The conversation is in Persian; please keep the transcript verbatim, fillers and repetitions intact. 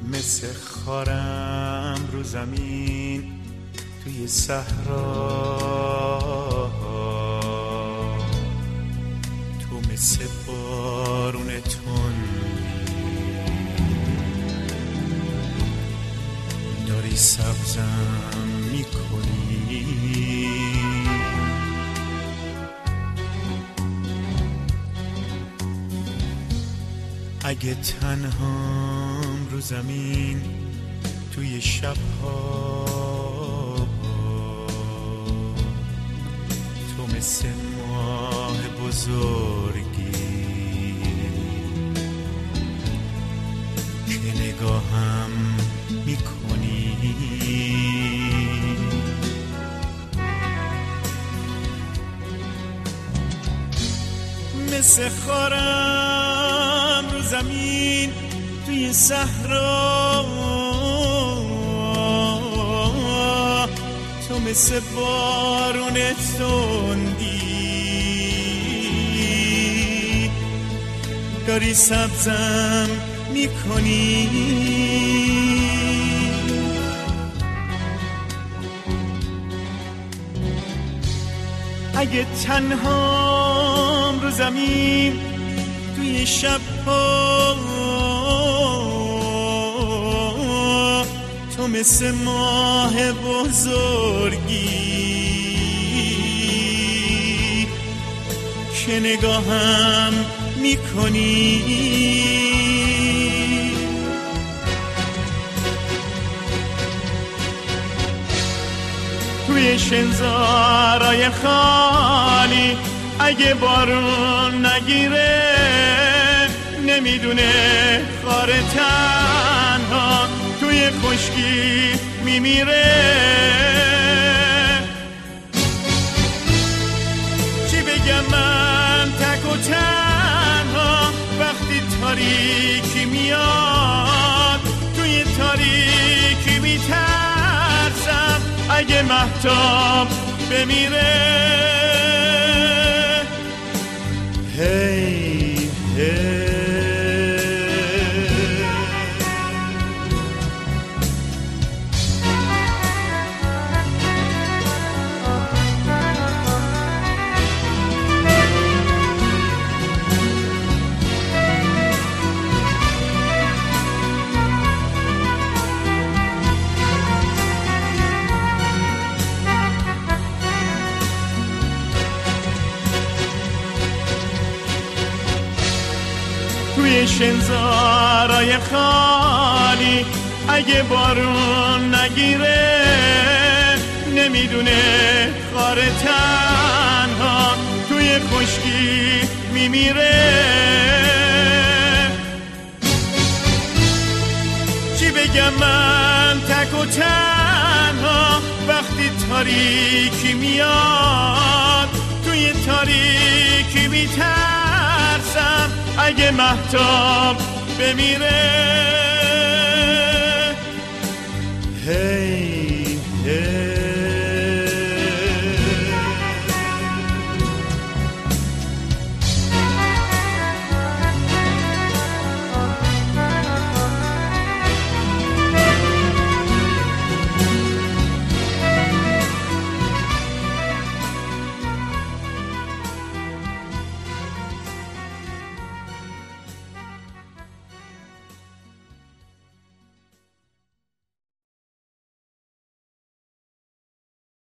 مثل خارم رو زمین توی صحرا، تو مثل بارون تندی داری سبزم میکنی. اگه تنهام رو زمین توی شبها، تو مثل ماه بزرگی که نگاهم میکنی. مثل خارم رو زمین توی صحرا، تو مثل بارون تندی داری سبزم میکنی. اگه تنهام رو زمین توی شبها، تو مثل ماه بزرگی که نگاهم میکنی. توی شنزارای خالی اگه بارون نگیره، نمیدونه خار تنها توی خشکی میمیره. چی بگم من تک و تنها وقتی تاریکی میاد، توی تاریکی میترسم اگه مهتاب بمیره. هی هی توی شنزارای خالی اگه بارون نگیره، نمیدونه خار تنها توی خشکی میمیره. چی بگم من تک و تنها وقتی تاریکی میاد، توی تاریکی میترسم اگه مهتاب بمیره.